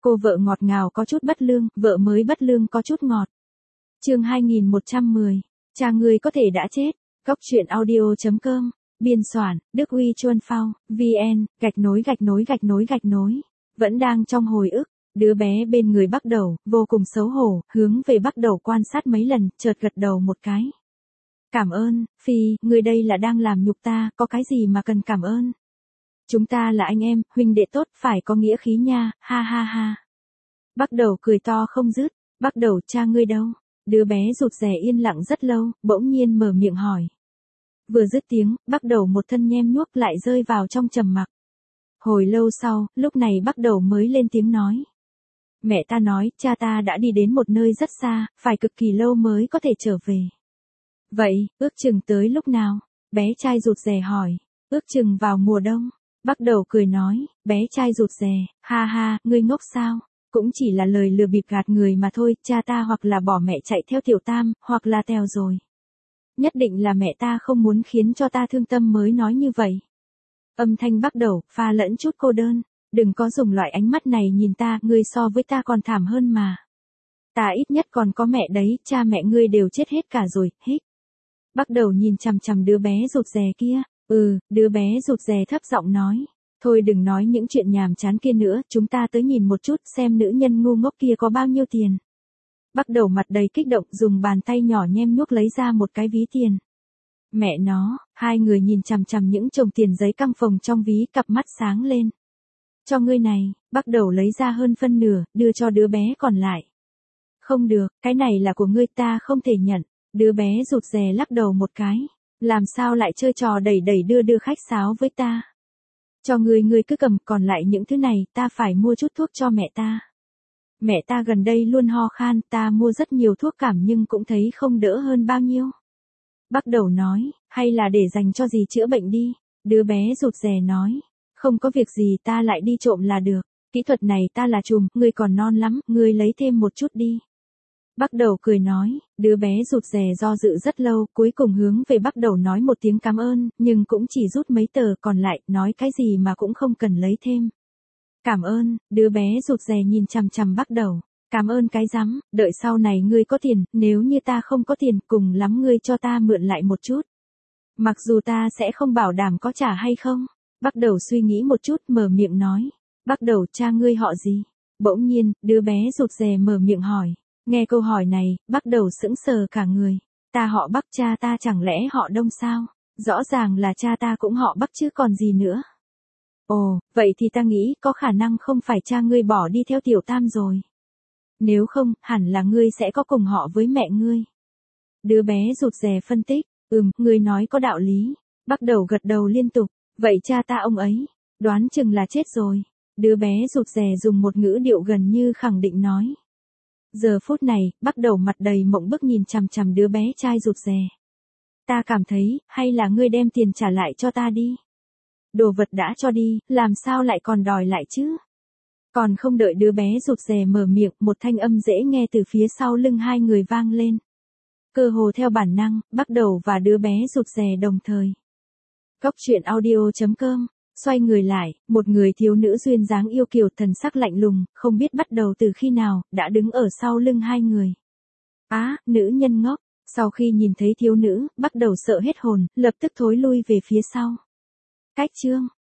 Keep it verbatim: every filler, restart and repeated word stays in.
Cô vợ ngọt ngào có chút bất lương, vợ mới bất lương có chút ngọt. Chương hai nghìn một trăm mười. Cha ngươi có thể đã chết. Góc truyện audio chấm com. Biên soạn, Đức Uy Chuân Phao, vn, gạch nối gạch nối gạch nối gạch nối. Vẫn đang trong hồi ức, đứa bé bên người Bắc Đầu, vô cùng xấu hổ, hướng về Bắc Đầu quan sát mấy lần, chợt gật đầu một cái. Cảm ơn, Phi, người đây là đang làm nhục ta, có cái gì mà cần cảm ơn. Chúng ta là anh em, huynh đệ tốt, phải có nghĩa khí nha, ha ha ha. Bắc Đầu cười to không dứt, Bắc Đầu cha ngươi đâu? Đứa bé rụt rè yên lặng rất lâu, bỗng nhiên mở miệng hỏi. Vừa dứt tiếng, Bắc Đầu một thân nhem nhuốc lại rơi vào trong trầm mặc. Hồi lâu sau, lúc này Bắc Đầu mới lên tiếng nói. Mẹ ta nói, cha ta đã đi đến một nơi rất xa, phải cực kỳ lâu mới có thể trở về. Vậy, ước chừng tới lúc nào? Bé trai rụt rè hỏi. Ước chừng vào mùa đông. Bắc Đầu cười nói, bé trai rụt rè, ha ha, ngươi ngốc sao? Cũng chỉ là lời lừa bịp gạt người mà thôi, cha ta hoặc là bỏ mẹ chạy theo Tiểu Tam, hoặc là tèo rồi. Nhất định là mẹ ta không muốn khiến cho ta thương tâm mới nói như vậy. Âm thanh Bắc Đầu, pha lẫn chút cô đơn, đừng có dùng loại ánh mắt này nhìn ta, ngươi so với ta còn thảm hơn mà. Ta ít nhất còn có mẹ đấy, cha mẹ ngươi đều chết hết cả rồi, hích. Bắc Đầu nhìn chằm chằm đứa bé rụt rè kia, ừ, đứa bé rụt rè thấp giọng nói. Thôi đừng nói những chuyện nhàm chán kia nữa, chúng ta tới nhìn một chút xem nữ nhân ngu ngốc kia có bao nhiêu tiền. Bắc Đầu mặt đầy kích động dùng bàn tay nhỏ nhem nhuốc lấy ra một cái ví tiền. Mẹ nó, hai người nhìn chằm chằm những chồng tiền giấy căng phồng trong ví, cặp mắt sáng lên. Cho ngươi này, Bắc Đầu lấy ra hơn phân nửa, đưa cho đứa bé còn lại. Không được, cái này là của ngươi, ta không thể nhận. Đứa bé rụt rè lắc đầu một cái. Làm sao lại chơi trò đẩy đẩy đưa đưa khách sáo với ta? Cho ngươi ngươi cứ cầm, còn lại những thứ này ta phải mua chút thuốc cho mẹ ta. Mẹ ta gần đây luôn ho khan, ta mua rất nhiều thuốc cảm nhưng cũng thấy không đỡ hơn bao nhiêu. Bắc Đầu nói, hay là để dành cho dì chữa bệnh đi. Đứa bé rụt rè nói, không có việc gì, ta lại đi trộm là được. Kỹ thuật này ta là trùm, ngươi còn non lắm, ngươi lấy thêm một chút đi. Bắc Đầu cười nói, đứa bé rụt rè do dự rất lâu, cuối cùng hướng về Bắc Đầu nói một tiếng cảm ơn, nhưng cũng chỉ rút mấy tờ còn lại, nói cái gì mà cũng không cần lấy thêm. Cảm ơn, đứa bé rụt rè nhìn chằm chằm Bắc Đầu. Cảm ơn cái rắm, đợi sau này ngươi có tiền, nếu như ta không có tiền, cùng lắm ngươi cho ta mượn lại một chút. Mặc dù ta sẽ không bảo đảm có trả hay không. Bắc Đầu suy nghĩ một chút, mở miệng nói. Bắc Đầu, cha ngươi họ gì? Bỗng nhiên, đứa bé rụt rè mở miệng hỏi. Nghe câu hỏi này, Bắc Đầu sững sờ cả người. Ta họ Bắc, cha ta chẳng lẽ họ Đông sao? Rõ ràng là cha ta cũng họ Bắc chứ còn gì nữa. Ồ, vậy thì ta nghĩ có khả năng không phải cha ngươi bỏ đi theo Tiểu Tam rồi. Nếu không, hẳn là ngươi sẽ có cùng họ với mẹ ngươi. Đứa bé rụt rè phân tích, ừm, ngươi nói có đạo lý. Bắc Đầu gật đầu liên tục, vậy cha ta ông ấy, đoán chừng là chết rồi. Đứa bé rụt rè dùng một ngữ điệu gần như khẳng định nói. Giờ phút này, Bắc Đầu mặt đầy mộng bức nhìn chằm chằm đứa bé trai rụt rè. Ta cảm thấy, hay là ngươi đem tiền trả lại cho ta đi. Đồ vật đã cho đi, làm sao lại còn đòi lại chứ? Còn không đợi đứa bé rụt rè mở miệng, một thanh âm dễ nghe từ phía sau lưng hai người vang lên. Cơ hồ theo bản năng, Bắc Đầu và đứa bé rụt rè đồng thời. Góc truyện audio chấm com. Xoay người lại, một người thiếu nữ duyên dáng yêu kiều, thần sắc lạnh lùng, không biết bắt đầu từ khi nào, đã đứng ở sau lưng hai người. Á, à, nữ nhân ngốc, sau khi nhìn thấy thiếu nữ, Bắc Đầu sợ hết hồn, lập tức thối lui về phía sau. Cách chương.